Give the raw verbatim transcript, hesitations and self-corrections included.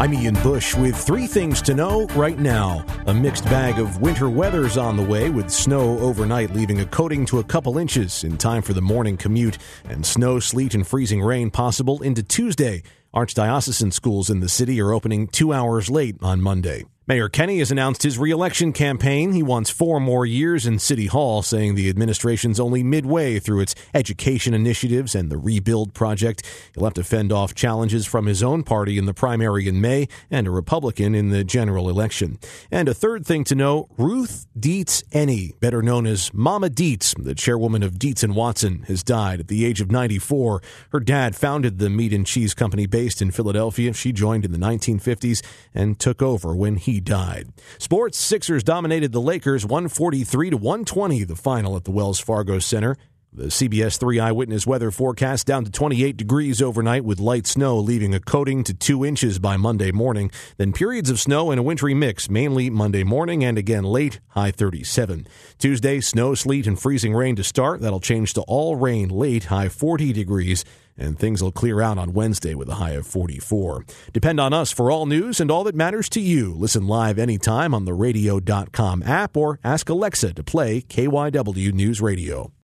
I'm Ian Bush with three things to know right now. A mixed bag of winter weather's on the way, with snow overnight leaving a coating to a couple inches in time for the morning commute, and snow, sleet, and freezing rain possible into Tuesday. Archdiocesan schools in the city are opening two hours late on Monday. Mayor Kenney has announced his re-election campaign. He wants four more years in City Hall, saying the administration's only midway through its education initiatives and the Rebuild project. He'll have to fend off challenges from his own party in the primary in May and a Republican in the general election. And a third thing to know, Ruth Dietz Eny, better known as Mama Dietz, the chairwoman of Dietz and Watson, has died at the age of ninety-four. Her dad founded the meat and cheese company based in Philadelphia. She joined in the nineteen fifties and took over when he died. Sports, Sixers dominated the Lakers one forty-three to one twenty, the final at the Wells Fargo Center. The C B S three Eyewitness weather forecast down to twenty-eight degrees overnight, with light snow leaving a coating to two inches by Monday morning. Then periods of snow and a wintry mix, mainly Monday morning and again late, high thirty-seven. Tuesday, snow, sleet, and freezing rain to start. That'll change to all rain late, high forty degrees. And things will clear out on Wednesday with a high of forty-four. Depend on us for all news and all that matters to you. Listen live anytime on the radio dot com app or ask Alexa to play K Y W News Radio.